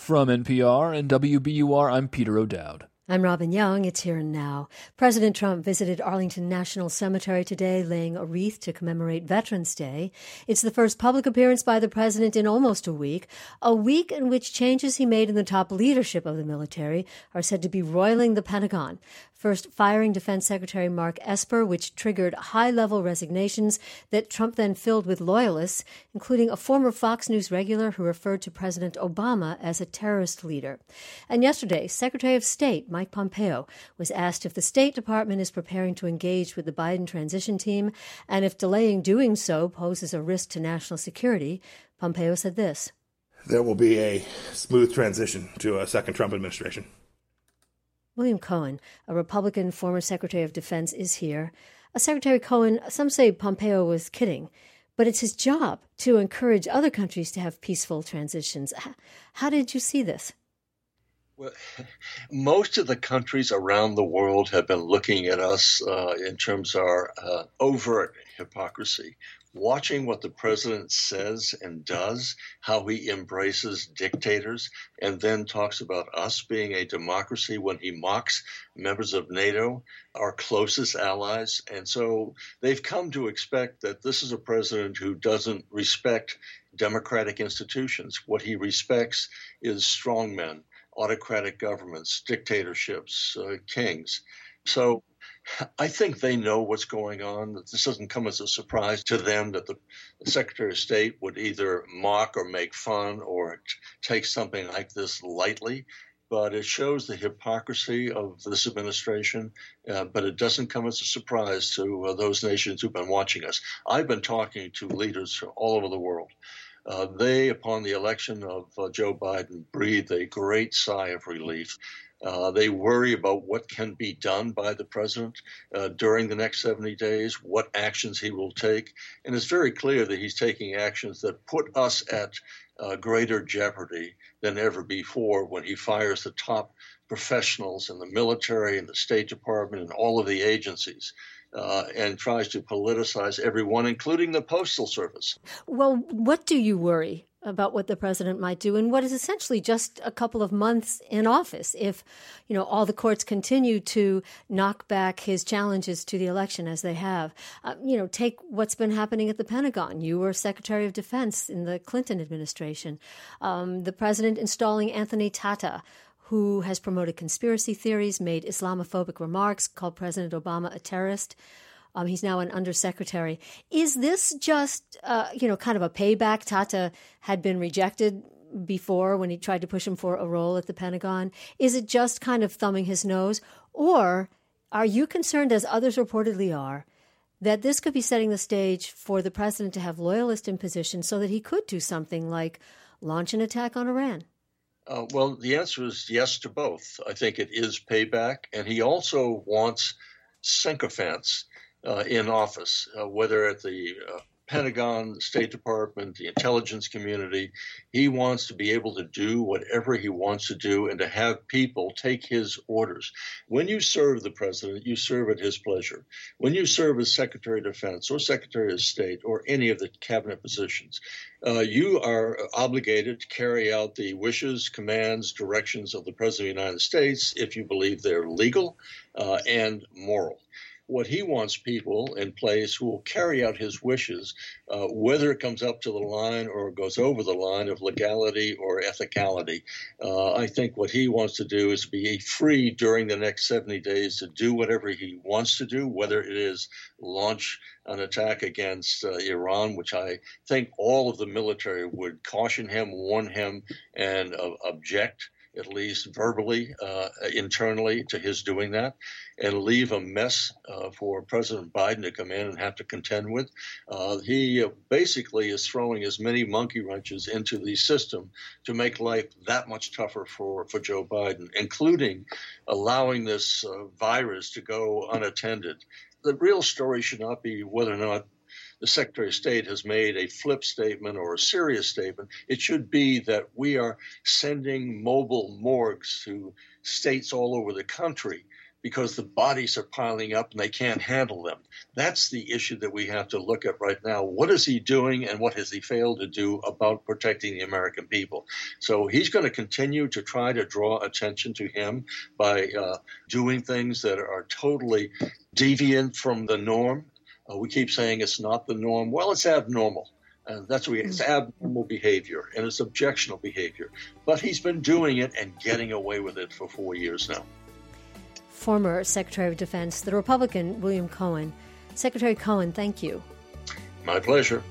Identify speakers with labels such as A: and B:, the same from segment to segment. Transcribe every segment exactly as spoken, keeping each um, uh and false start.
A: From N P R and W B U R, I'm Peter O'Dowd.
B: I'm Robin Young. It's Here and Now. President Trump visited Arlington National Cemetery today, laying a wreath to commemorate Veterans Day. It's the first public appearance by the president in almost a week, a week in which changes he made in the top leadership of the military are said to be roiling the Pentagon. First, firing Defense Secretary Mark Esper, which triggered high-level resignations that Trump then filled with loyalists, including a former Fox News regular who referred to President Obama as a terrorist leader. And yesterday, Secretary of State Mike Pompeo was asked if the State Department is preparing to engage with the Biden transition team, and if delaying doing so poses a risk to national security. Pompeo said this:
C: "There will be a smooth transition to a second Trump administration."
B: William Cohen, a Republican former Secretary of Defense, is here. Uh, Secretary Cohen, some say Pompeo was kidding, but it's his job to encourage other countries to have peaceful transitions. H- how did you see this?
D: Well, most of the countries around the world have been looking at us uh, in terms of our uh, overt hypocrisy, watching what the president says and does, how he embraces dictators, and then talks about us being a democracy when he mocks members of NATO, our closest allies. And so they've come to expect that this is a president who doesn't respect democratic institutions. What he respects is strongmen, autocratic governments, dictatorships, uh, kings. So I think they know what's going on, that this doesn't come as a surprise to them that the, the Secretary of State would either mock or make fun or t- take something like this lightly. But it shows the hypocrisy of this administration, uh, but it doesn't come as a surprise to uh, those nations who've been watching us. I've been talking to leaders from all over the world. Uh, they, upon the election of uh, Joe Biden, breathed a great sigh of relief. Uh, they worry about what can be done by the president uh, during the next seventy days, what actions he will take. And it's very clear that he's taking actions that put us at uh, greater jeopardy than ever before when he fires the top professionals in the military and the State Department and all of the agencies. Uh, and tries to politicize everyone, including the Postal Service.
B: Well, what do you worry about what the president might do in what is essentially just a couple of months in office if, you know, all the courts continue to knock back his challenges to the election as they have? Uh, you know, take what's been happening at the Pentagon. You were Secretary of Defense in the Clinton administration. Um, the president installing Anthony Tata, who has promoted conspiracy theories, made Islamophobic remarks, called President Obama a terrorist. Um, he's now an undersecretary. Is this just, uh, you know, kind of a payback? Tata had been rejected before when he tried to push him for a role at the Pentagon. Is it just kind of thumbing his nose? Or are you concerned, as others reportedly are, that this could be setting the stage for the president to have loyalists in position so that he could do something like launch an attack on Iran?
D: Uh, well, the answer is yes to both. I think it is payback, and he also wants sycophants uh, in office, uh, whether at the uh, Pentagon, the State Department, the intelligence community. He wants to be able to do whatever he wants to do and to have people take his orders. When you serve the president, you serve at his pleasure. When you serve as Secretary of Defense or Secretary of State or any of the cabinet positions, uh, you are obligated to carry out the wishes, commands, directions of the President of the United States if you believe they're legal uh, and moral. What he wants people in place who will carry out his wishes, uh, whether it comes up to the line or goes over the line of legality or ethicality. Uh, I think what he wants to do is be free during the next seventy days to do whatever he wants to do, whether it is launch an attack against uh, Iran, which I think all of the military would caution him, warn him, and uh, object, at least verbally, uh, internally, to his doing that, and leave a mess uh, for President Biden to come in and have to contend with. Uh, he uh, basically is throwing as many monkey wrenches into the system to make life that much tougher for, for Joe Biden, including allowing this uh, virus to go unattended. The real story should not be whether or not the Secretary of State has made a flip statement or a serious statement. It should be that we are sending mobile morgues to states all over the country because the bodies are piling up and they can't handle them. That's the issue that we have to look at right now. What is he doing and what has he failed to do about protecting the American people? So he's going to continue to try to draw attention to him by uh, doing things that are totally deviant from the norm. Uh, we keep saying it's not the norm. Well, it's abnormal. Uh, that's what we, it's abnormal behavior and it's objectionable behavior. But he's been doing it and getting away with it for four years now.
B: Former Secretary of Defense, the Republican William Cohen. Secretary Cohen, thank you.
D: My pleasure.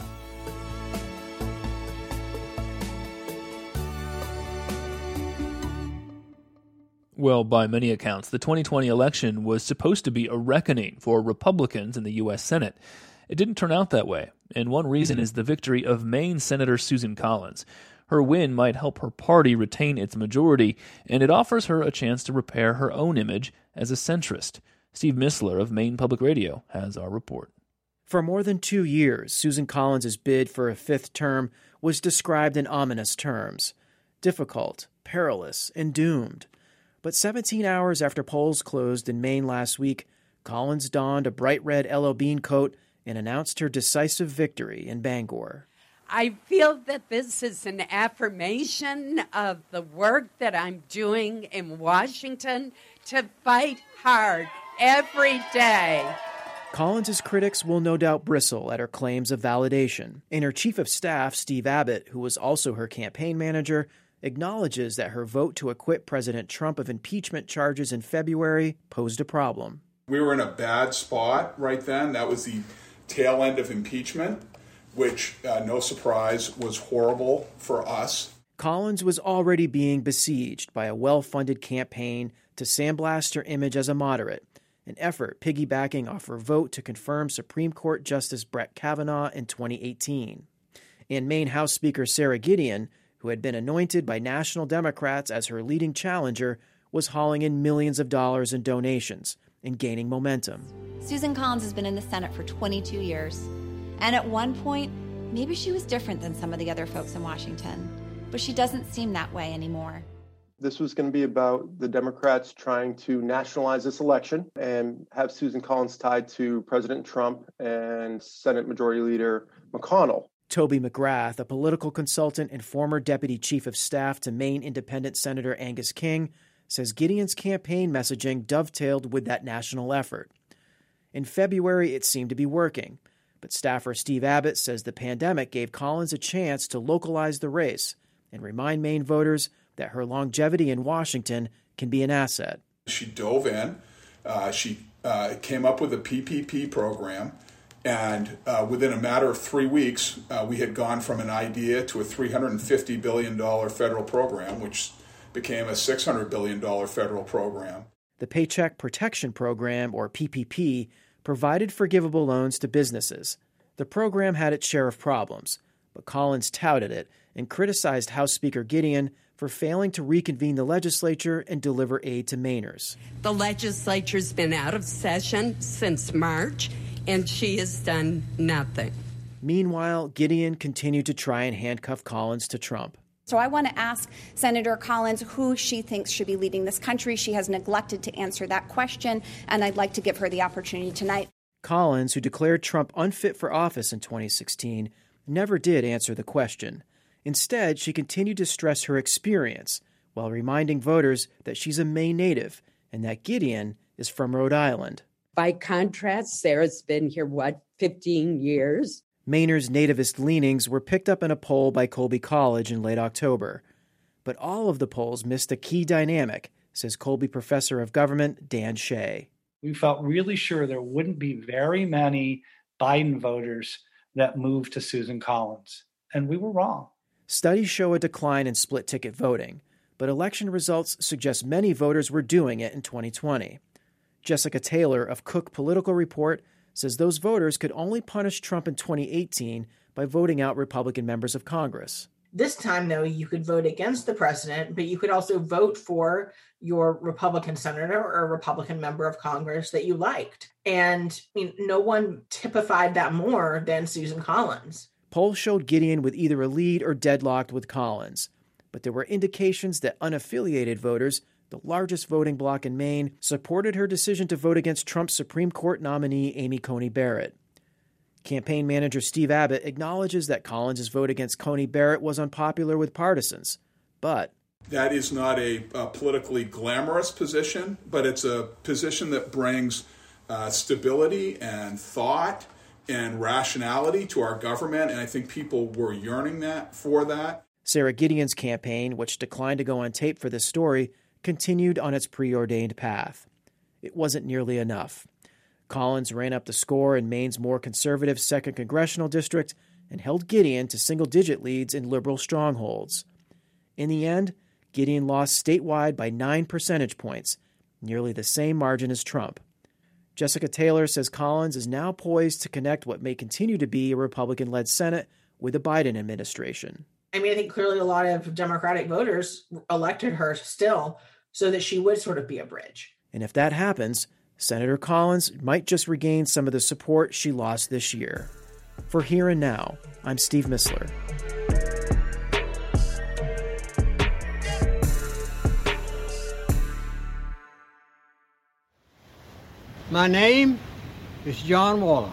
A: Well, by many accounts, the twenty twenty election was supposed to be a reckoning for Republicans in the U S Senate. It didn't turn out that way, and one reason is the victory of Maine Senator Susan Collins. Her win might help her party retain its majority, and it offers her a chance to repair her own image as a centrist. Steve Missler of Maine Public Radio has our report.
E: For more than two years, Susan Collins' bid for a fifth term was described in ominous terms. Difficult, perilous, and doomed. But seventeen hours after polls closed in Maine last week, Collins donned a bright red L L Bean coat and announced her decisive victory in Bangor.
F: I feel that this is an affirmation of the work that I'm doing in Washington to fight hard every day.
E: Collins' critics will no doubt bristle at her claims of validation, and her chief of staff, Steve Abbott, who was also her campaign manager, acknowledges that her vote to acquit President Trump of impeachment charges in February posed a problem.
G: We were in a bad spot right then. That was the tail end of impeachment, which, uh, no surprise, was horrible for us.
E: Collins was already being besieged by a well-funded campaign to sandblast her image as a moderate, an effort piggybacking off her vote to confirm Supreme Court Justice Brett Kavanaugh in twenty eighteen. And Maine House Speaker Sarah Gideon, who had been anointed by national Democrats as her leading challenger, was hauling in millions of dollars in donations and gaining momentum.
H: Susan Collins has been in the Senate for twenty-two years. And at one point, maybe she was different than some of the other folks in Washington, but she doesn't seem that way anymore.
I: This was going to be about the Democrats trying to nationalize this election and have Susan Collins tied to President Trump and Senate Majority Leader McConnell.
E: Toby McGrath, a political consultant and former deputy chief of staff to Maine Independent Senator Angus King, says Gideon's campaign messaging dovetailed with that national effort. In February, it seemed to be working. But staffer Steve Abbott says the pandemic gave Collins a chance to localize the race and remind Maine voters that her longevity in Washington can be an asset.
G: She dove in. Uh, she uh, came up with a P P P program. And uh, within a matter of three weeks, uh, we had gone from an idea to a three hundred fifty billion dollars federal program, which became a six hundred billion dollars federal program.
E: The Paycheck Protection Program, or P P P, provided forgivable loans to businesses. The program had its share of problems, but Collins touted it and criticized House Speaker Gideon for failing to reconvene the legislature and deliver aid to Mainers.
F: The legislature's been out of session since March, and she has done nothing.
E: Meanwhile, Gideon continued to try and handcuff Collins to Trump.
J: So I want to ask Senator Collins who she thinks should be leading this country. She has neglected to answer that question, and I'd like to give her the opportunity tonight.
E: Collins, who declared Trump unfit for office in twenty sixteen, never did answer the question. Instead, she continued to stress her experience while reminding voters that she's a Maine native and that Gideon is from Rhode Island.
F: By contrast, Sarah's been here, what, fifteen years?
E: Mainer's nativist leanings were picked up in a poll by Colby College in late October. But all of the polls missed a key dynamic, says Colby professor of government Dan Shea.
K: We felt really sure there wouldn't be very many Biden voters that moved to Susan Collins, and we were wrong.
E: Studies show a decline in split-ticket voting, but election results suggest many voters were doing it in twenty twenty. Jessica Taylor of Cook Political Report says those voters could only punish Trump in twenty eighteen by voting out Republican members of Congress.
L: This time, though, you could vote against the president, but you could also vote for your Republican senator or a Republican member of Congress that you liked. And I mean, no one typified that more than Susan Collins.
E: Polls showed Gideon with either a lead or deadlocked with Collins, but there were indications that unaffiliated voters the largest voting bloc in Maine, supported her decision to vote against Trump's Supreme Court nominee Amy Coney Barrett. Campaign manager Steve Abbott acknowledges that Collins' vote against Coney Barrett was unpopular with partisans, but
G: that is not a, a politically glamorous position, but it's a position that brings uh, stability and thought and rationality to our government, and I think people were yearning that for that.
E: Sarah Gideon's campaign, which declined to go on tape for this story, continued on its preordained path. It wasn't nearly enough. Collins ran up the score in Maine's more conservative second Congressional District and held Gideon to single-digit leads in liberal strongholds. In the end, Gideon lost statewide by nine percentage points, nearly the same margin as Trump. Jessica Taylor says Collins is now poised to connect what may continue to be a Republican-led Senate with the Biden administration.
L: I mean, I think clearly a lot of Democratic voters elected her still so that she would sort of be a bridge.
E: And if that happens, Senator Collins might just regain some of the support she lost this year. For Here and Now, I'm Steve Missler.
M: My name is John Waller.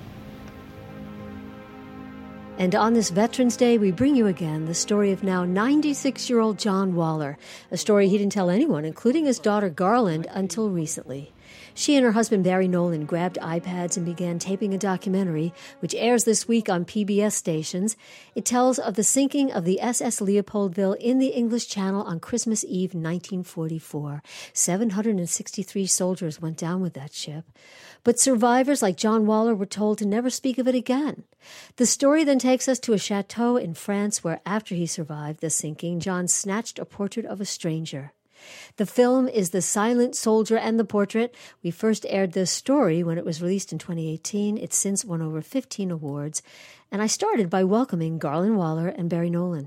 B: And on this Veterans Day, we bring you again the story of now ninety-six-year-old John Waller, a story he didn't tell anyone, including his daughter Garland, until recently. She and her husband Barry Nolan grabbed iPads and began taping a documentary, which airs this week on P B S stations. It tells of the sinking of the S S Leopoldville in the English Channel on Christmas Eve nineteen forty-four. seven hundred sixty-three soldiers went down with that ship. But survivors like John Waller were told to never speak of it again. The story then takes us to a chateau in France where, after he survived the sinking, John snatched a portrait of a stranger. The film is The Silent Soldier and the Portrait. We first aired this story when it was released in twenty eighteen. It's since won over fifteen awards. And I started by welcoming Garland Waller and Barry Nolan.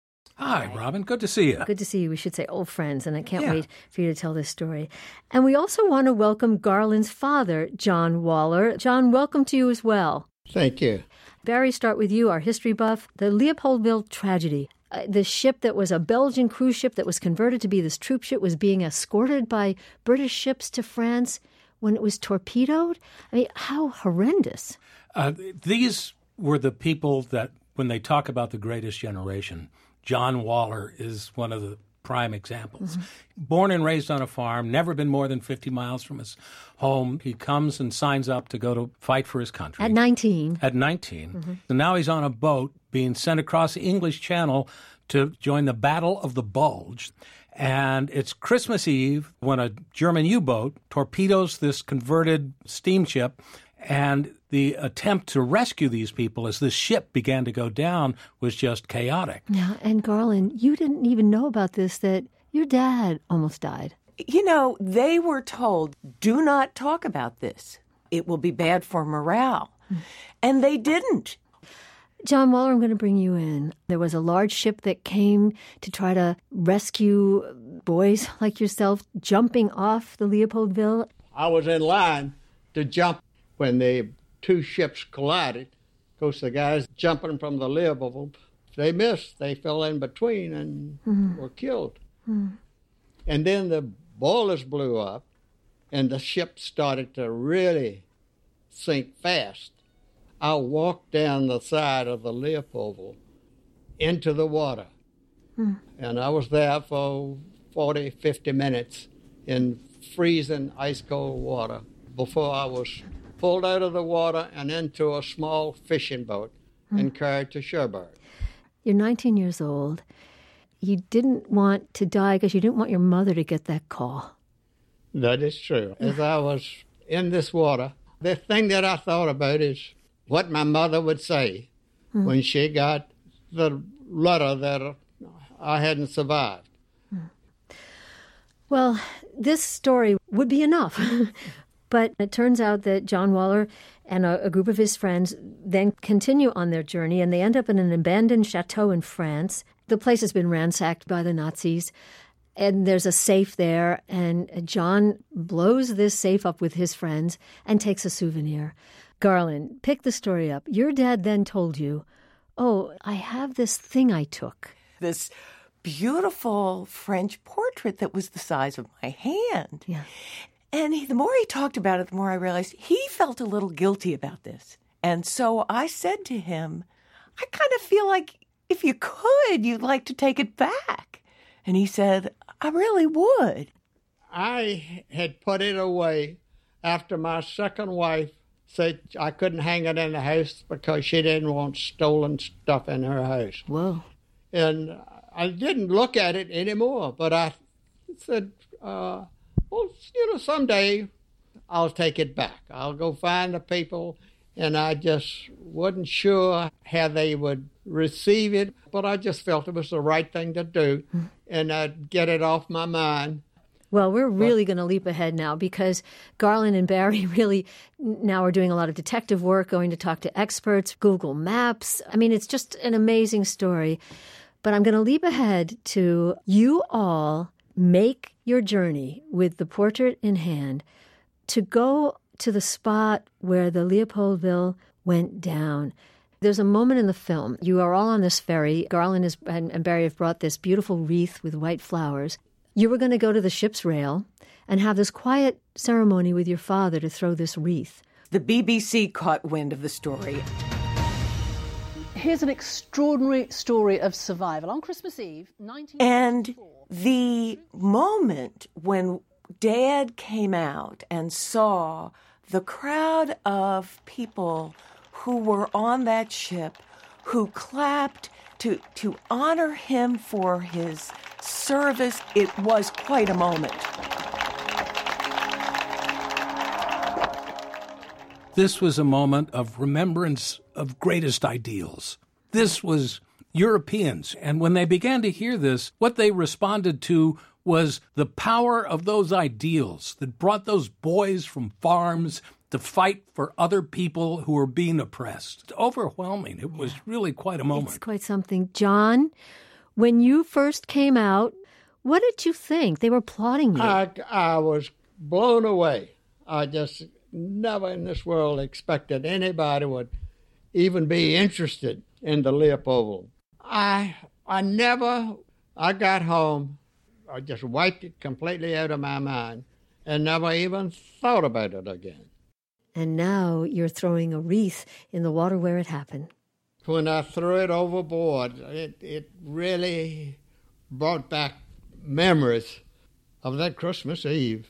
N: Hi, Robin. Good to see you.
B: Good to see you. We should say old friends, and I can't
N: Yeah.
B: wait for you to tell this story. And we also want to welcome Garland's father, John Waller. John, welcome to you as well.
M: Thank you.
B: Barry, start with you, our history buff. The Leopoldville tragedy. Uh, the ship that was a Belgian cruise ship that was converted to be this troop ship was being escorted by British ships to France when it was torpedoed. I mean, how horrendous.
N: Uh, these were the people that, when they talk about the greatest generation, John Waller is one of the prime examples. Mm-hmm. Born and raised on a farm, never been more than fifty miles from his home. He comes and signs up to go to fight for his country.
B: At nineteen.
N: At nineteen.
B: Mm-hmm.
N: And now he's on a boat being sent across the English Channel to join the Battle of the Bulge. And it's Christmas Eve when a German U-boat torpedoes this converted steamship, and the attempt to rescue these people as this ship began to go down was just chaotic.
B: Yeah, and Garland, you didn't even know about this, that your dad almost died.
O: You know, they were told, do not talk about this. It will be bad for morale. Mm. And they didn't.
B: John Waller, I'm going to bring you in. There was a large ship that came to try to rescue boys like yourself jumping off the Leopoldville.
M: I was in line to jump when the two ships collided. Of course, the guys jumping from the Leopoldville, they missed. They fell in between and mm. were killed. Mm. And then the boilers blew up, and the ship started to really sink fast. I walked down the side of the Leopoldville into the water, mm. and I was there for forty, fifty minutes in freezing, ice-cold water before I was pulled out of the water and into a small fishing boat mm. and carried to Cherbourg.
B: You're nineteen years old. You didn't want to die because you didn't want your mother to get that call.
M: That is true. As I was in this water, the thing that I thought about is what my mother would say mm. when she got the letter that I hadn't survived.
B: Mm. Well, this story would be enough. But it turns out that John Waller and a, a group of his friends then continue on their journey, and they end up in an abandoned chateau in France. The place has been ransacked by the Nazis, and there's a safe there, and John blows this safe up with his friends and takes a souvenir. Garland, pick the story up. Your dad then told you, oh, I have this thing I took.
O: This beautiful French portrait. portrait that was the size of my hand.
B: Yeah.
O: And he, the more he talked about it, the more I realized he felt a little guilty about this. And so I said to him, I kind of feel like if you could, you'd like to take it back. And he said, I really would.
M: I had put it away after my second wife said I couldn't hang it in the house because she didn't want stolen stuff in her house.
B: Whoa.
M: And I didn't look at it anymore, but I said, uh, well, you know, someday I'll take it back. I'll go find the people, and I just wasn't sure how they would receive it, but I just felt it was the right thing to do, and I'd get it off my mind.
B: Well, we're really going to leap ahead now because Garland and Barry really now are doing a lot of detective work, going to talk to experts, Google Maps. I mean, it's just an amazing story. But I'm going to leap ahead to you all make your journey with the portrait in hand to go to the spot where the Leopoldville went down. There's a moment in the film. You are all on this ferry. Garland is, and, and Barry have brought this beautiful wreath with white flowers. You were going to go to the ship's rail and have this quiet ceremony with your father to throw this wreath.
O: The B B C caught wind of the story.
P: Here's an extraordinary story of survival. On Christmas Eve, nineteen
O: And the moment when Dad came out and saw the crowd of people who were on that ship, who clapped to, to honor him for his service, it was quite a moment.
N: This was a moment of remembrance of greatest ideals. This was Europeans, and when they began to hear this, what they responded to was the power of those ideals that brought those boys from farms to fight for other people who were being oppressed. It's overwhelming. It was really quite a moment.
B: It's quite something. John, when you first came out, what did you think? They were applauding you.
M: I, I was blown away. I just never in this world expected anybody would even be interested in the Leopold. I I never, I got home, I just wiped it completely out of my mind and never even thought about it again.
B: And now you're throwing a wreath in the water where it happened.
M: When I threw it overboard, it, it really brought back memories of that Christmas Eve.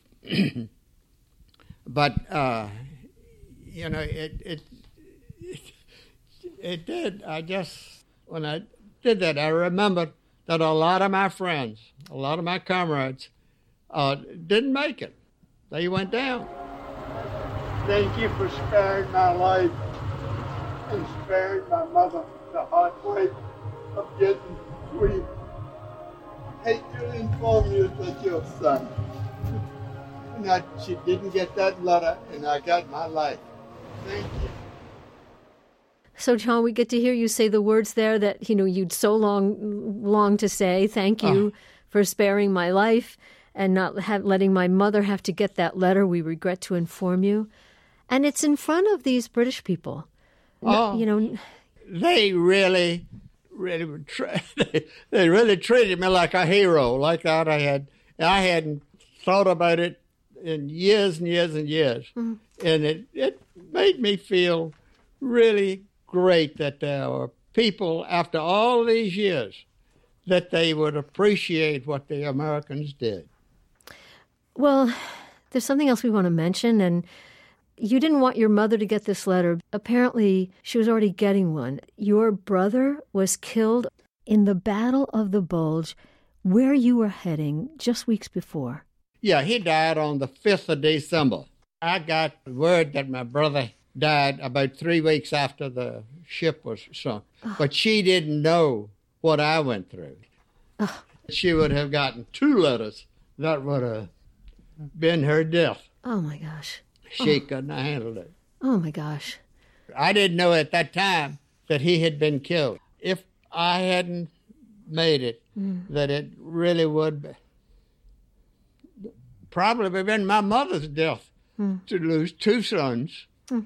M: But, uh, you know, it, it, it, it did. I just, when I did that, I remembered that a lot of my friends, a lot of my comrades, uh, didn't make it. They went down.
Q: Thank you for sparing my life and sparing my mother the hard way of getting free. I hate to inform you that your son, and I, she didn't get that letter, and I got my life. Thank you.
B: So, John, we get to hear you say the words there that, you know, you'd so long long to say. Thank you oh. for sparing my life and not have, letting my mother have to get that letter. We regret to inform you. And it's in front of these British people.
M: Oh,
B: you know,
M: they really, really, they really treated me like a hero, like that I had, I hadn't thought about it in years and years and years. Mm-hmm. And it, it made me feel really great that there were people, after all these years, that they would appreciate what the Americans did.
B: Well, there's something else we want to mention, and you didn't want your mother to get this letter. Apparently, she was already getting one. Your brother was killed in the Battle of the Bulge, where you were heading just weeks before.
M: Yeah, he died on the fifth of December. I got word that my brother died about three weeks after the ship was sunk. Oh. But she didn't know what I went through. Oh. She would have gotten two letters. That would have been her death.
B: Oh, my gosh.
M: She
B: oh.
M: couldn't have handled it.
B: Oh, my gosh.
M: I didn't know at that time that he had been killed. If I hadn't made it, mm. that it really would be, probably have been my mother's death mm. to lose two sons. Mm.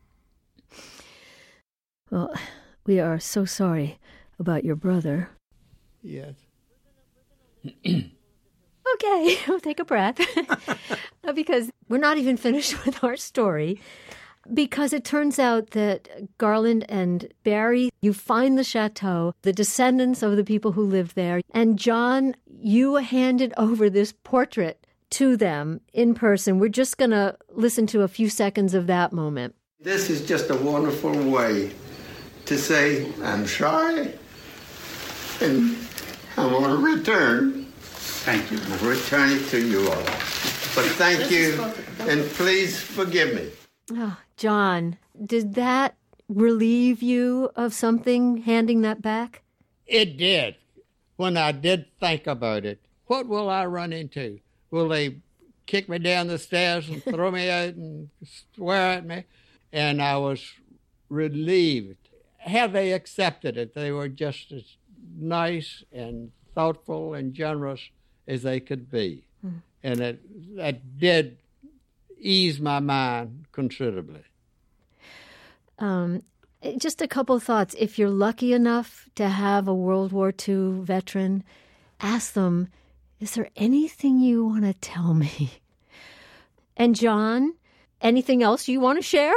B: Well, we are so sorry about your brother.
M: Yes.
B: okay, take a breath, because we're not even finished with our story. Because it turns out that Garland and Barry, you find the chateau, the descendants of the people who lived there. And John, you handed over this portrait to them in person. We're just going to listen to a few seconds of that moment.
R: This is just a wonderful way to say, I'm sorry, and I want to return. Thank you. I'll return it to you all. But thank you, and please forgive me.
B: Oh, John, did that relieve you of something, handing that back?
M: It did. When I did think about it, what will I run into? Will they kick me down the stairs and throw me out and swear at me? And I was relieved. Had they accepted it, they were just as nice and thoughtful and generous as they could be. Mm. And it, that did ease my mind considerably.
B: Um, just a couple of thoughts. If you're lucky enough to have a World War Two veteran, ask them, is there anything you want to tell me? And John, anything else you want to share?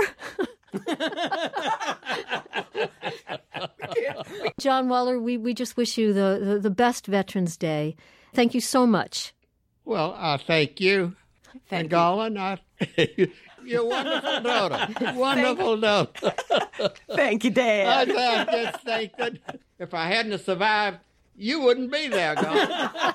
B: John Waller, we, we just wish you the, the, the best Veterans Day. Thank you so much.
M: Well, I thank you.
B: Thank
M: and Garland, I, you're a wonderful daughter. Wonderful daughter.
O: Thank you, Dad.
M: I, I just think that if I hadn't survived, you wouldn't be there, Garland.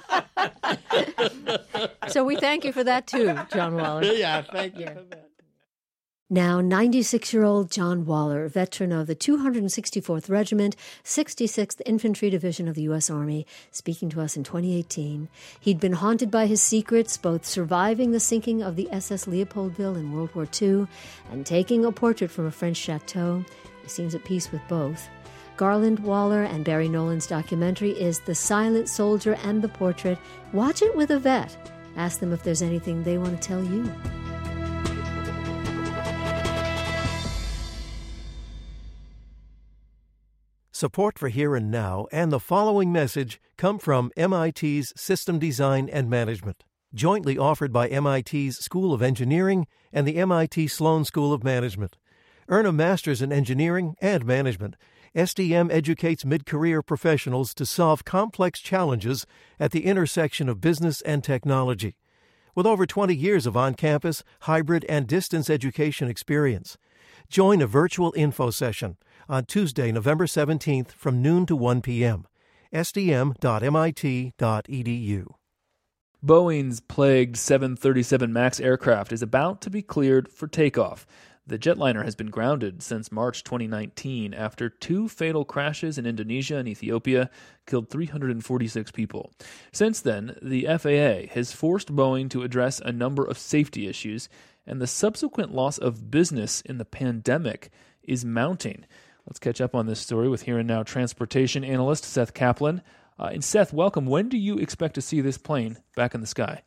B: So we thank you for that, too, John Waller.
M: Yeah, thank you yeah. for that.
B: Now, ninety-six-year-old John Waller, veteran of the two hundred sixty-fourth Regiment, sixty-sixth Infantry Division of the U S Army, speaking to us in twenty eighteen. He'd been haunted by his secrets, both surviving the sinking of the S S Leopoldville in World War Two and taking a portrait from a French chateau. He seems at peace with both. Garland Waller and Barry Nolan's documentary is The Silent Soldier and the Portrait. Watch it with a vet. Ask them if there's anything they want to tell you.
S: Support for Here and Now and the following message come from M I T's System Design and Management, jointly offered by M I T's School of Engineering and the M I T Sloan School of Management. Earn a master's in engineering and management. S D M educates mid-career professionals to solve complex challenges at the intersection of business and technology. With over twenty years of on-campus, hybrid, and distance education experience, join a virtual info session on Tuesday, November seventeenth from noon to one p.m. S D M dot M I T dot E D U.
A: Boeing's plagued seven thirty-seven MAX aircraft is about to be cleared for takeoff. The jetliner has been grounded since March twenty nineteen after two fatal crashes in Indonesia and Ethiopia killed three hundred forty-six people. Since then, the F A A has forced Boeing to address a number of safety issues, and the subsequent loss of business in the pandemic is mounting. Let's catch up on this story with Here and Now transportation analyst Seth Kaplan. Uh, and Seth, welcome. When do you expect to see this plane back in the sky?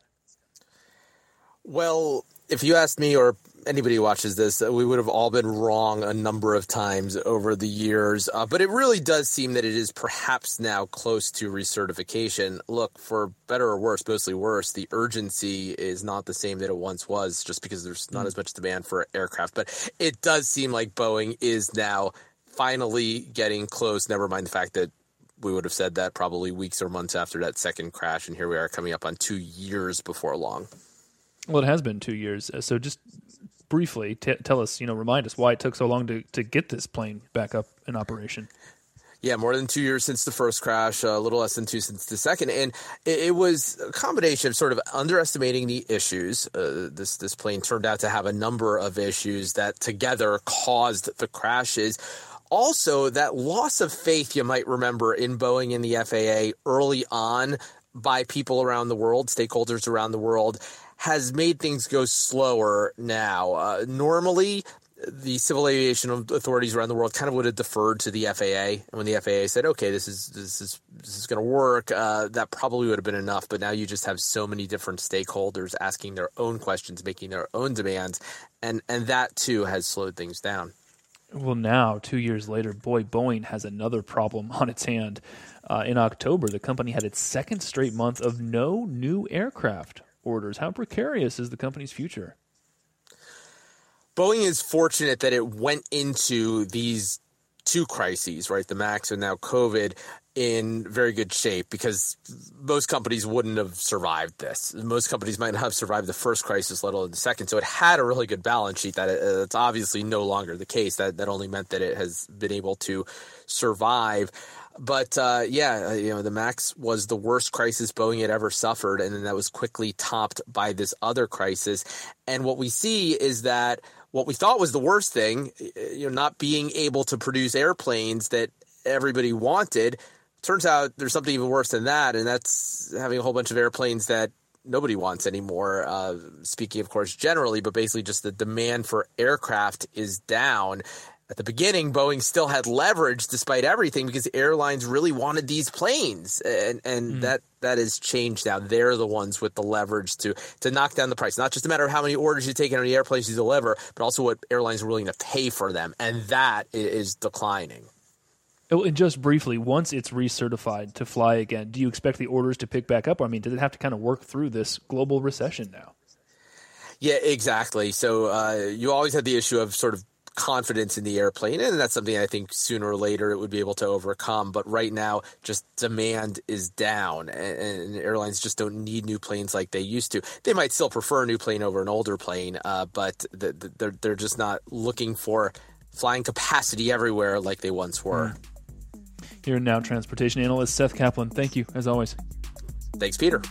T: Well, if you asked me or anybody who watches this, we would have all been wrong a number of times over the years. Uh, but it really does seem that it is perhaps now close to recertification. Look, for better or worse, mostly worse, the urgency is not the same that it once was just because there's not as much demand for aircraft. But it does seem like Boeing is now finally getting close, never mind the fact that we would have said that probably weeks or months after that second crash, and here we are coming up on two years before long.
A: Well, it has been two years. So just briefly t- tell us, you know, remind us why it took so long to, to get this plane back up in operation.
T: Yeah, more than two years since the first crash, a little less than two since the second. And it, it was a combination of sort of underestimating the issues. Uh, this, this plane turned out to have a number of issues that together caused the crashes. Also, that loss of faith, you might remember, in Boeing and the F A A early on by people around the world, stakeholders around the world, has made things go slower now. Uh, normally, the civil aviation authorities around the world kind of would have deferred to the F A A. And when the F A A said, okay, this is this is this is going to work, uh, that probably would have been enough. But now you just have so many different stakeholders asking their own questions, making their own demands, and, and that, too, has slowed things down.
A: Well, now, two years later, boy, Boeing has another problem on its hand. Uh, in October, the company had its second straight month of no new aircraft orders. How precarious is the company's future?
T: Boeing is fortunate that it went into these two crises, right, the MAX and now COVID, in very good shape, because most companies wouldn't have survived this. Most companies might not have survived the first crisis, let alone the second. So it had a really good balance sheet. That uh, it's obviously no longer the case. That that only meant that it has been able to survive. But uh, yeah, you know, the MAX was the worst crisis Boeing had ever suffered, and then that was quickly topped by this other crisis. And what we see is that what we thought was the worst thing, you know, not being able to produce airplanes that everybody wanted, turns out there's something even worse than that, and that's having a whole bunch of airplanes that nobody wants anymore. Uh, speaking, of course, generally, but basically just the demand for aircraft is down. At the beginning, Boeing still had leverage despite everything because airlines really wanted these planes, and and mm. that that has changed now. They're the ones with the leverage to to knock down the price. Not just a matter of how many orders you take and how many airplanes you deliver, but also what airlines are willing to pay for them, and that is declining.
A: Oh, and just briefly, once it's recertified to fly again, do you expect the orders to pick back up? I mean, does it have to kind of work through this global recession now?
T: Yeah, exactly. So uh, you always had the issue of sort of confidence in the airplane, and that's something I think sooner or later it would be able to overcome. But right now, just demand is down, and, and airlines just don't need new planes like they used to. They might still prefer a new plane over an older plane, uh, but the, the, they're they're just not looking for flying capacity everywhere like they once were.
A: Mm. Here and now, transportation analyst Seth Kaplan. Thank you, as always.
T: Thanks, Peter.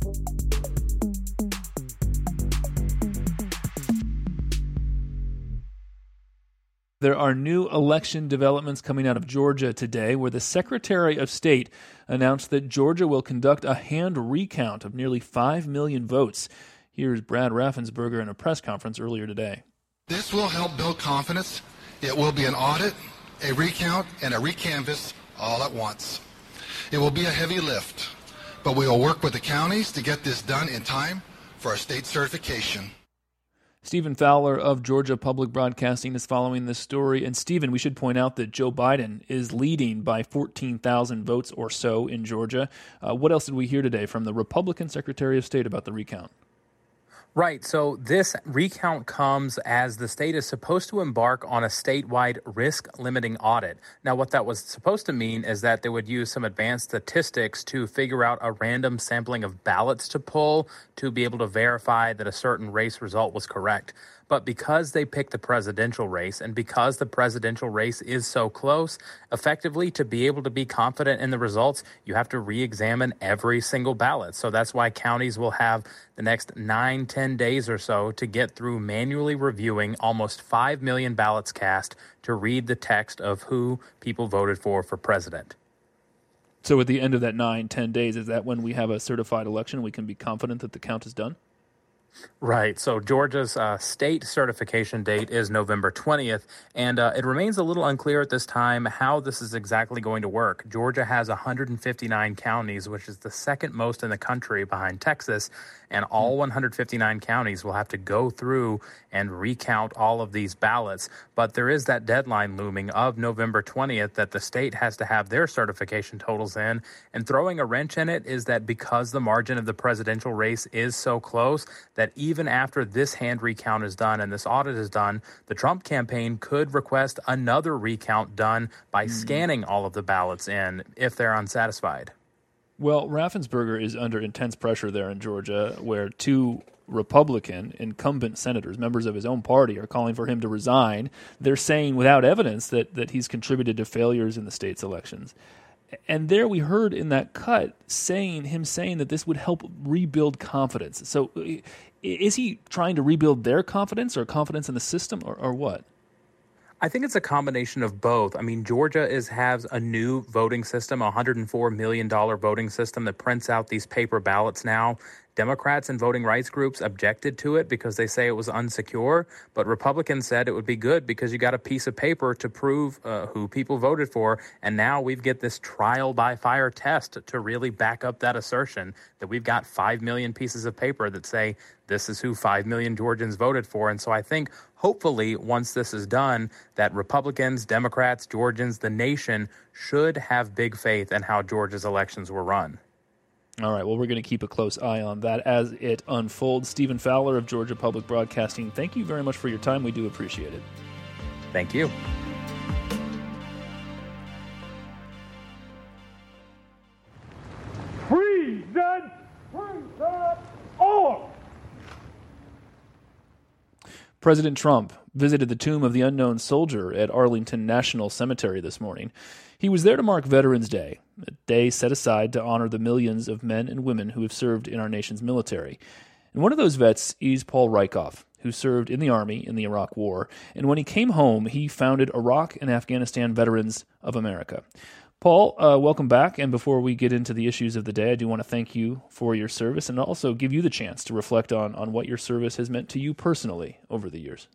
A: There are new election developments coming out of Georgia today, where the Secretary of State announced that Georgia will conduct a hand recount of nearly five million votes. Here's Brad Raffensperger in a press conference earlier today.
U: This will help build confidence. It will be an audit, a recount, and a recanvass all at once. It will be a heavy lift, but we will work with the counties to get this done in time for our state certification.
A: Stephen Fowler of Georgia Public Broadcasting is following this story. And Stephen, we should point out that Joe Biden is leading by fourteen thousand votes or so in Georgia. Uh, what else did we hear today from the Republican Secretary of State about the recount?
V: Right. So this recount comes as the state is supposed to embark on a statewide risk-limiting audit. Now, what that was supposed to mean is that they would use some advanced statistics to figure out a random sampling of ballots to pull to be able to verify that a certain race result was correct. But because they picked the presidential race, and because the presidential race is so close, effectively, to be able to be confident in the results, you have to re-examine every single ballot. So that's why counties will have the next nine, ten days or so to get through manually reviewing almost five million ballots cast to read the text of who people voted for for president.
A: So at the end of that nine, ten days, is that when we have a certified election, we can be confident that the count is done?
V: Right. So Georgia's uh, state certification date is November twentieth, and uh, it remains a little unclear at this time how this is exactly going to work. Georgia has one hundred fifty-nine counties, which is the second most in the country behind Texas, and all one hundred fifty-nine counties will have to go through and recount all of these ballots. But there is that deadline looming of November twentieth that the state has to have their certification totals in, and throwing a wrench in it is that because the margin of the presidential race is so close, that even after this hand recount is done and this audit is done, the Trump campaign could request another recount done by mm. scanning all of the ballots in if they're unsatisfied.
A: Well, Raffensperger is under intense pressure there in Georgia, where two Republican incumbent senators, members of his own party, are calling for him to resign. They're saying without evidence that, that he's contributed to failures in the state's elections. And there we heard in that cut saying him saying that this would help rebuild confidence. So is he trying to rebuild their confidence or confidence in the system or, or what?
V: I think it's a combination of both. I mean, Georgia is has a new voting system, a one hundred four million dollars voting system that prints out these paper ballots now. Democrats and voting rights groups objected to it because they say it was unsecure, but Republicans said it would be good because you got a piece of paper to prove uh, who people voted for, and now we get this trial by fire test to really back up that assertion that we've got five million pieces of paper that say this is who five million Georgians voted for. And so I think hopefully once this is done, that Republicans, Democrats, Georgians, the nation should have big faith in how Georgia's elections were run.
A: All right, well, we're going to keep a close eye on that as it unfolds. Stephen Fowler of Georgia Public Broadcasting, thank you very much for your time. We do appreciate it.
V: Thank you.
C: Treason! Treason! Or!
A: President Trump visited the tomb of the unknown soldier at Arlington National Cemetery this morning. He was there to mark Veterans Day, a day set aside to honor the millions of men and women who have served in our nation's military. And one of those vets is Paul Rieckhoff, who served in the Army in the Iraq War. And when he came home, he founded Iraq and Afghanistan Veterans of America. Paul, uh, welcome back. And before we get into the issues of the day, I do want to thank you for your service and also give you the chance to reflect on, on what your service has meant to you personally over the years.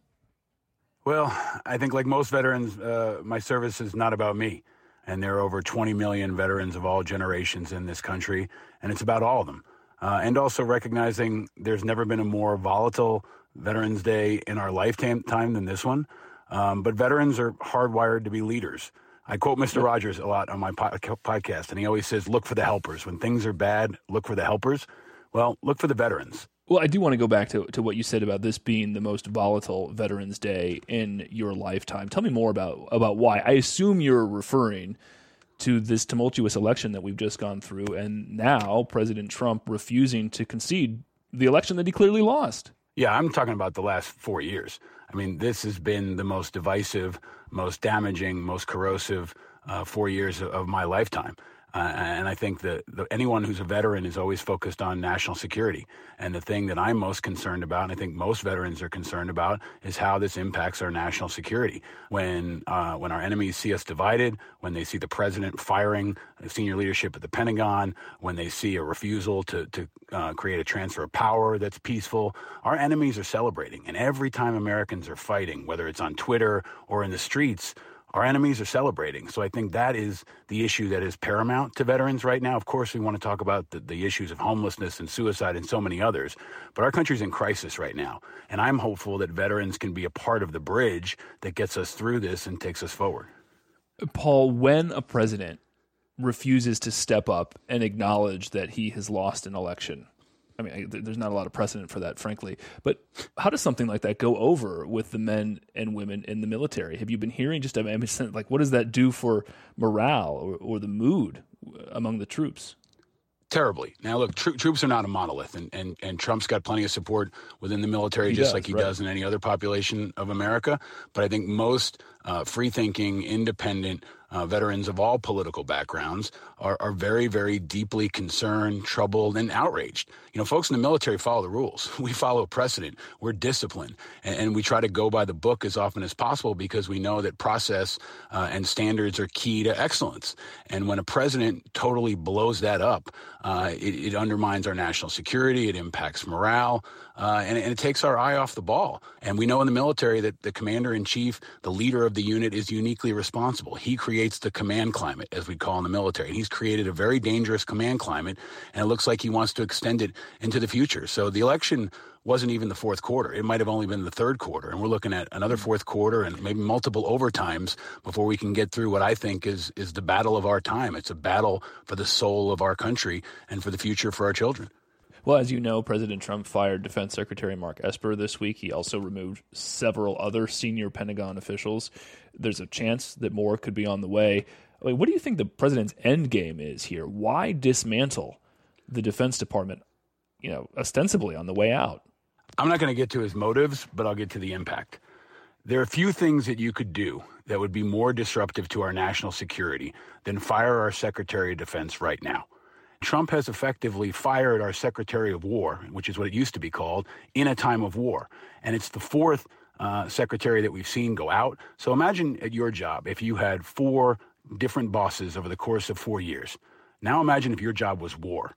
D: Well, I think like most veterans, uh, my service is not about me. And there are over twenty million veterans of all generations in this country, and it's about all of them. Uh, and also recognizing there's never been a more volatile Veterans Day in our lifetime time than this one. Um, but veterans are hardwired to be leaders. I quote Mister Rogers a lot on my po- podcast, and he always says, look for the helpers. When things are bad, look for the helpers. Well, look for the veterans.
A: Well, I do want to go back to, to what you said about this being the most volatile Veterans Day in your lifetime. Tell me more about, about why. I assume you're referring to this tumultuous election that we've just gone through, and now President Trump refusing to concede the election that he clearly lost.
D: Yeah, I'm talking about the last four years. I mean, this has been the most divisive, most damaging, most corrosive uh, four years of, of my lifetime. Uh, and I think that the, anyone who's a veteran is always focused on national security. And the thing that I'm most concerned about, and I think most veterans are concerned about, is how this impacts our national security. When uh, when our enemies see us divided, when they see the president firing senior leadership at the Pentagon, when they see a refusal to, to uh, create a transfer of power that's peaceful, our enemies are celebrating. And every time Americans are fighting, whether it's on Twitter or in the streets, our enemies are celebrating. So I think that is the issue that is paramount to veterans right now. Of course, we want to talk about the, the issues of homelessness and suicide and so many others, but our country's in crisis right now. And I'm hopeful that veterans can be a part of the bridge that gets us through this and takes us forward.
A: Paul, when a president refuses to step up and acknowledge that he has lost an election, I mean, there's not a lot of precedent for that, frankly. But how does something like that go over with the men and women in the military? Have you been hearing just, I mean, like, what does that do for morale or, or the mood among the troops?
D: Terribly. Now, look, tro- troops are not a monolith, and, and, and Trump's got plenty of support within the military, he just does, like he right. does in any other population of America. But I think most uh, free-thinking, independent uh, veterans of all political backgrounds are, are very, very deeply concerned, troubled, and outraged. You know, folks in the military follow the rules. We follow precedent. We're disciplined, and, and we try to go by the book as often as possible because we know that process uh, and standards are key to excellence. And when a president totally blows that up, uh, it, it undermines our national security, it impacts morale, uh, and, and it takes our eye off the ball. And we know in the military that the commander-in-chief, the leader of the unit, is uniquely responsible. He creates the command climate, as we call in the military. And he's created a very dangerous command climate, and it looks like he wants to extend it into the future. So the election wasn't even the fourth quarter. It might have only been the third quarter. And we're looking at another fourth quarter and maybe multiple overtimes before we can get through what I think is is the battle of our time. It's a battle for the soul of our country and for the future for our children.
A: Well, as you know, President Trump fired Defense Secretary Mark Esper this week. He also removed several other senior Pentagon officials. There's a chance that more could be on the way. I mean, what do you think the president's end game is here? Why dismantle the Defense Department, you know, ostensibly on the way out?
D: I'm not going to get to his motives, but I'll get to the impact. There are a few things that you could do that would be more disruptive to our national security than fire our Secretary of Defense right now. Trump has effectively fired our Secretary of War, which is what it used to be called, in a time of war. And it's the fourth uh, secretary that we've seen go out. So imagine at your job if you had four different bosses over the course of four years. Now imagine if your job was war.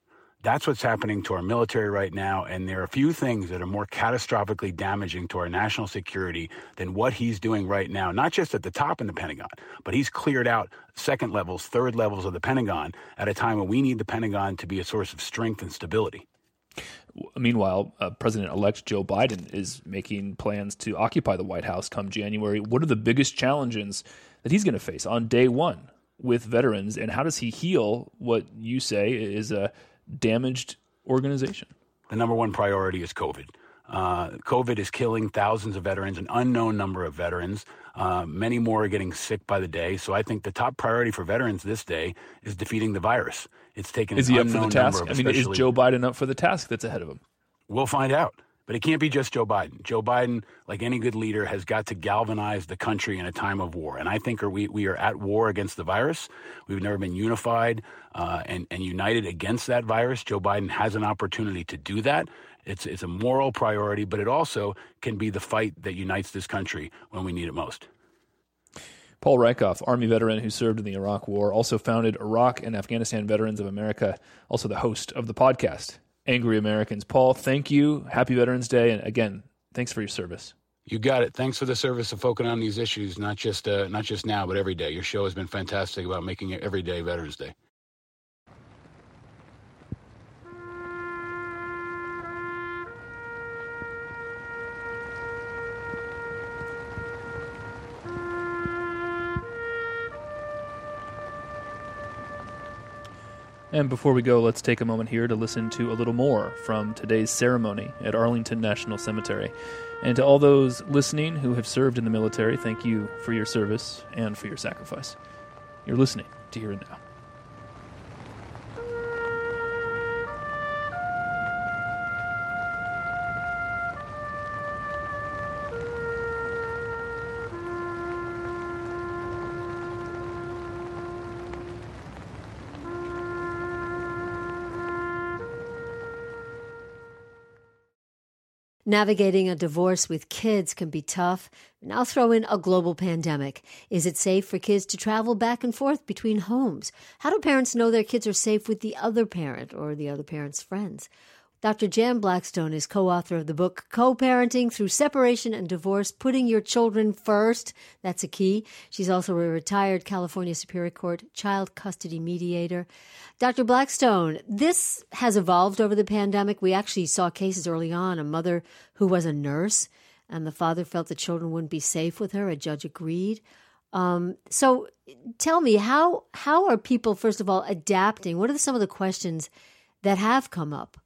D: That's what's happening to our military right now, and there are few things that are more catastrophically damaging to our national security than what he's doing right now, not just at the top in the Pentagon, but he's cleared out second levels, third levels of the Pentagon at a time when we need the Pentagon to be a source of strength and stability.
A: Meanwhile, uh, President-elect Joe Biden is making plans to occupy the White House come January. What are the biggest challenges that he's going to face on day one with veterans, and how does he heal what you say is a damaged organization?
D: The number one priority is COVID. Uh, COVID is killing thousands of veterans, an unknown number of veterans. Uh, many more are getting sick by the day. So I think the top priority for veterans this day is defeating the virus. It's taken
A: is
D: an
A: he up for the
D: unknown
A: task?
D: number of
A: I mean, is Joe Biden up for the task that's ahead of him?
D: We'll find out. But it can't be just Joe Biden. Joe Biden, like any good leader, has got to galvanize the country in a time of war. And I think we, we are at war against the virus. We've never been unified uh, and, and united against that virus. Joe Biden has an opportunity to do that. It's, it's a moral priority, but it also can be the fight that unites this country when we need it most.
A: Paul Rieckhoff, Army veteran who served in the Iraq War, also founded Iraq and Afghanistan Veterans of America, also the host of the podcast, Angry Americans. Paul, thank you. Happy Veterans Day. And again, thanks for your service.
D: You got it. Thanks for the service of focusing on these issues, not just uh, not just now, but every day. Your show has been fantastic about making it every day Veterans Day.
A: And before we go, let's take a moment here to listen to a little more from today's ceremony at Arlington National Cemetery. And to all those listening who have served in the military, thank you for your service and for your sacrifice. You're listening to Here and Now.
B: Navigating a divorce with kids can be tough. Now throw in a global pandemic. Is it safe for kids to travel back and forth between homes? How do parents know their kids are safe with the other parent or the other parent's friends? Doctor Jan Blackstone is co-author of the book Co-Parenting Through Separation and Divorce, Putting Your Children First. That's a key. She's also a retired California Superior Court child custody mediator. Doctor Blackstone, this has evolved over the pandemic. We actually saw cases early on, a mother who was a nurse, and the father felt the children wouldn't be safe with her. A judge agreed. Um, so tell me, how how are people, first of all, adapting? What are some of the questions that have come up?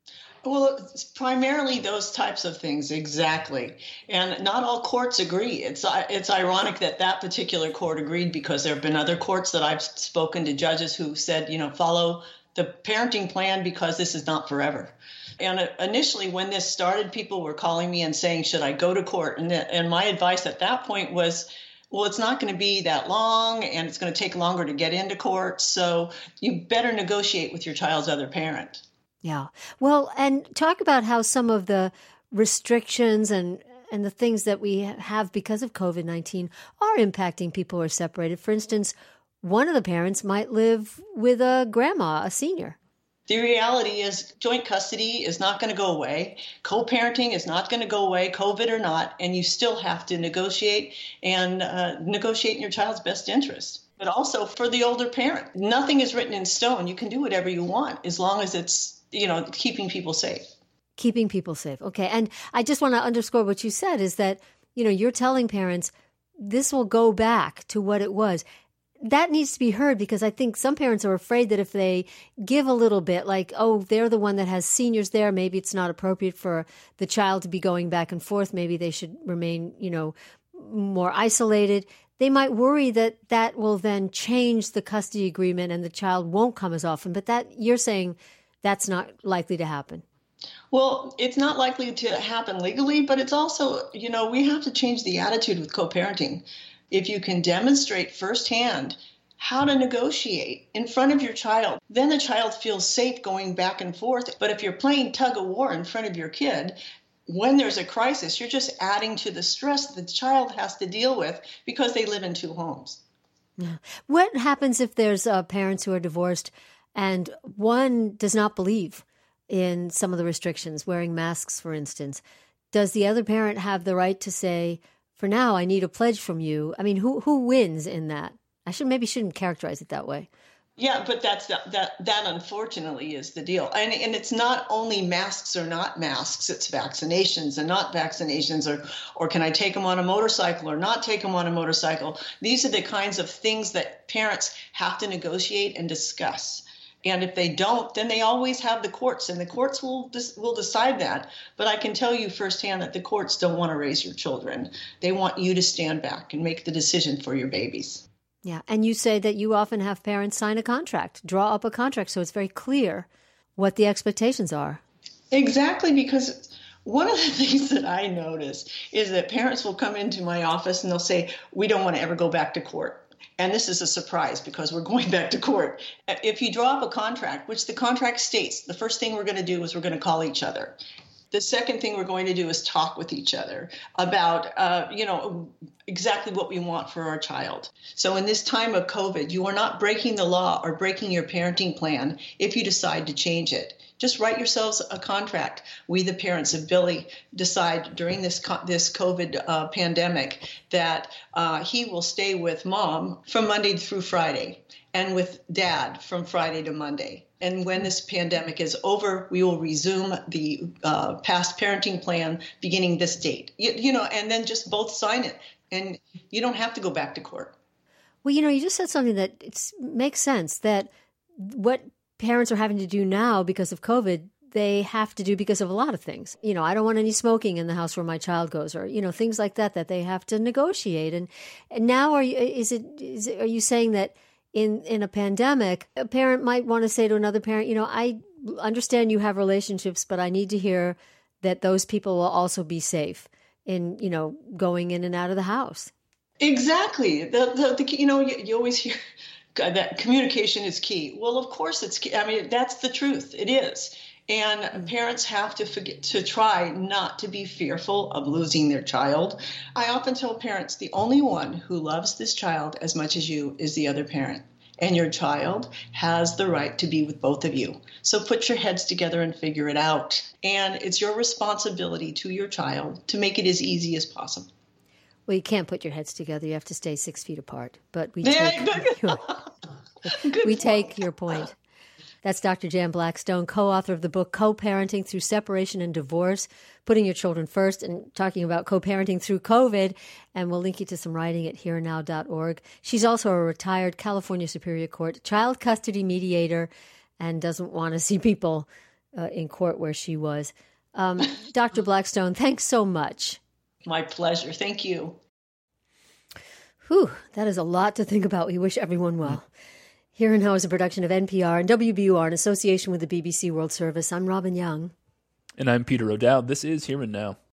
H: Well, it's primarily those types of things, exactly. And not all courts agree. It's it's ironic that that particular court agreed, because there have been other courts that I've spoken to judges who said, you know, follow the parenting plan because this is not forever. And initially when this started, people were calling me and saying, should I go to court? And, the, and my advice at that point was, well, it's not going to be that long and it's going to take longer to get into court. So you better negotiate with your child's other parent.
B: Yeah. Well, and talk about how some of the restrictions and, and the things that we have because of COVID nineteen are impacting people who are separated. For instance, one of the parents might live with a grandma, a senior.
H: The reality is joint custody is not going to go away. Co-parenting is not going to go away, COVID or not, and you still have to negotiate and uh, negotiate in your child's best interest. But also for the older parent, nothing is written in stone. You can do whatever you want as long as it's, you know, keeping people safe.
B: Keeping people safe. Okay. And I just want to underscore what you said is that, you know, you're telling parents this will go back to what it was. That needs to be heard, because I think some parents are afraid that if they give a little bit, like, oh, they're the one that has seniors there, maybe it's not appropriate for the child to be going back and forth. Maybe they should remain, you know, more isolated. They might worry that that will then change the custody agreement and the child won't come as often. But that you're saying that's not likely to happen.
H: Well, it's not likely to happen legally, but it's also, you know, we have to change the attitude with co-parenting. If you can demonstrate firsthand how to negotiate in front of your child, then the child feels safe going back and forth. But if you're playing tug of war in front of your kid, when there's a crisis, you're just adding to the stress that the child has to deal with because they live in two homes.
B: Yeah. What happens if there's uh, parents who are divorced and one does not believe in some of the restrictions, wearing masks, for instance, does the other parent have the right to say, for now, I need a pledge from you? I mean, who who wins in that? I should maybe shouldn't characterize it that way.
H: Yeah, but that's that that, that unfortunately is the deal. And and it's not only masks or not masks, it's vaccinations and not vaccinations, or or can I take them on a motorcycle or not take them on a motorcycle? These are the kinds of things that parents have to negotiate and discuss. And if they don't, then they always have the courts, and the courts will will decide that. But I can tell you firsthand that the courts don't want to raise your children. They want you to stand back and make the decision for your babies.
B: Yeah, and you say that you often have parents sign a contract, draw up a contract, so it's very clear what the expectations are.
H: Exactly, because one of the things that I notice is that parents will come into my office and they'll say, we don't want to ever go back to court. And this is a surprise because we're going back to court. If you draw up a contract, which the contract states, the first thing we're going to do is we're going to call each other. The second thing we're going to do is talk with each other about, uh, you know, exactly what we want for our child. So in this time of COVID, you are not breaking the law or breaking your parenting plan if you decide to change it. Just write yourselves a contract. We, the parents of Billy, decide during this co- this COVID uh, pandemic that uh, he will stay with mom from Monday through Friday and with dad from Friday to Monday. And when this pandemic is over, we will resume the uh, past parenting plan beginning this date. You, you know, and then just both sign it. And you don't have to go back to court.
B: Well, you know, you just said something that it's, makes sense, that what parents are having to do now because of COVID, they have to do because of a lot of things. You know, I don't want any smoking in the house where my child goes, or, you know, things like that, that they have to negotiate. And, and now are you, is it, is it, are you saying that in, in a pandemic, a parent might want to say to another parent, you know, I understand you have relationships, but I need to hear that those people will also be safe in, you know, going in and out of the house.
H: Exactly. The, the, the you know, you, you always hear that communication is key. Well, of course it's key. I mean, that's the truth. It is. And parents have to forget to try not to be fearful of losing their child. I often tell parents the only one who loves this child as much as you is the other parent. And your child has the right to be with both of you. So put your heads together and figure it out. And it's your responsibility to your child to make it as easy as possible.
B: Well, you can't put your heads together. You have to stay six feet apart. But we take, your, we take your point. That's Doctor Jan Blackstone, co-author of the book Co-Parenting Through Separation and Divorce, Putting Your Children First, and talking about co-parenting through COVID. And we'll link you to some writing at here now dot org. She's also a retired California Superior Court child custody mediator and doesn't want to see people uh, in court where she was. Um, Doctor Blackstone, thanks so much.
H: My pleasure. Thank you.
B: Whew, that is a lot to think about. We wish everyone well. Here and Now is a production of N P R and W B U R in association with the B B C World Service. I'm Robin Young.
A: And I'm Peter O'Dowd. This is Here and Now.